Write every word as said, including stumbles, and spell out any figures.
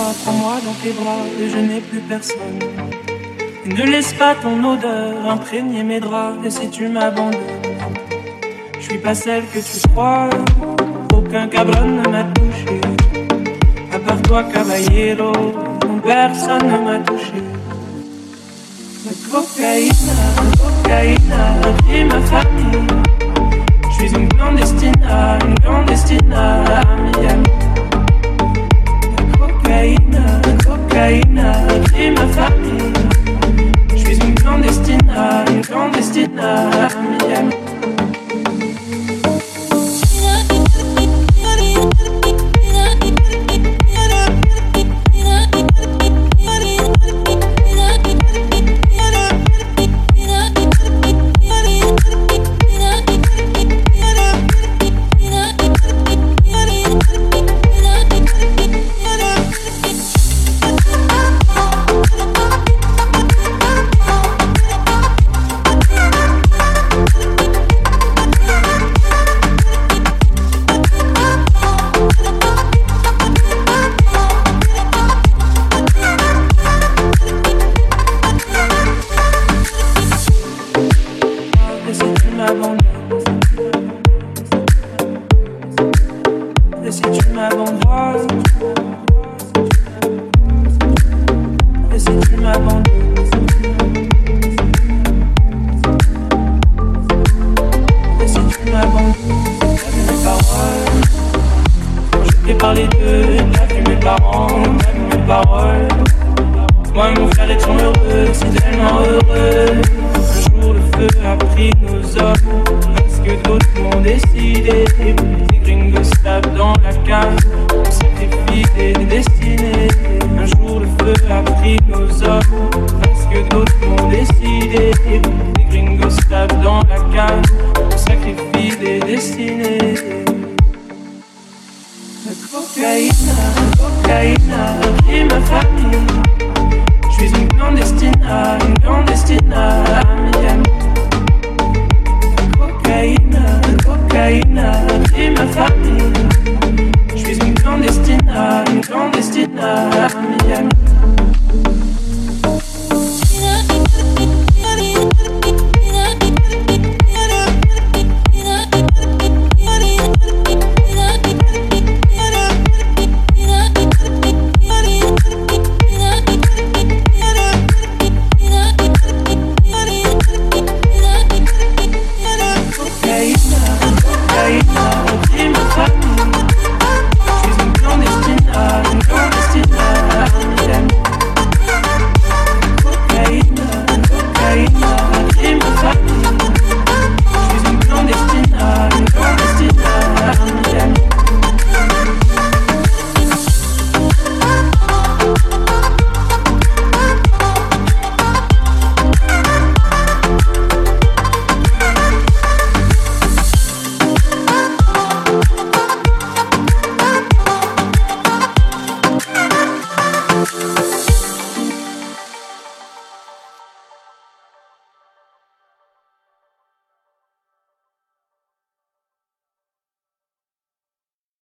prends-moi dans tes bras et je n'ai plus personne. Et ne laisse pas ton odeur imprégner mes draps. Et si tu m'abandonnes, je suis pas celle que tu crois. Aucun cabron ne m'a touché, à part toi caballero, personne ne m'a touché. La cocaïne, cocaïne, et ma famille. Je suis une clandestina, une clandestina à Miami. La cocaïne, cocaïne, et ma famille. Je suis une clandestina, une clandestina à Miami. Clandestina, une clandestina à Miami.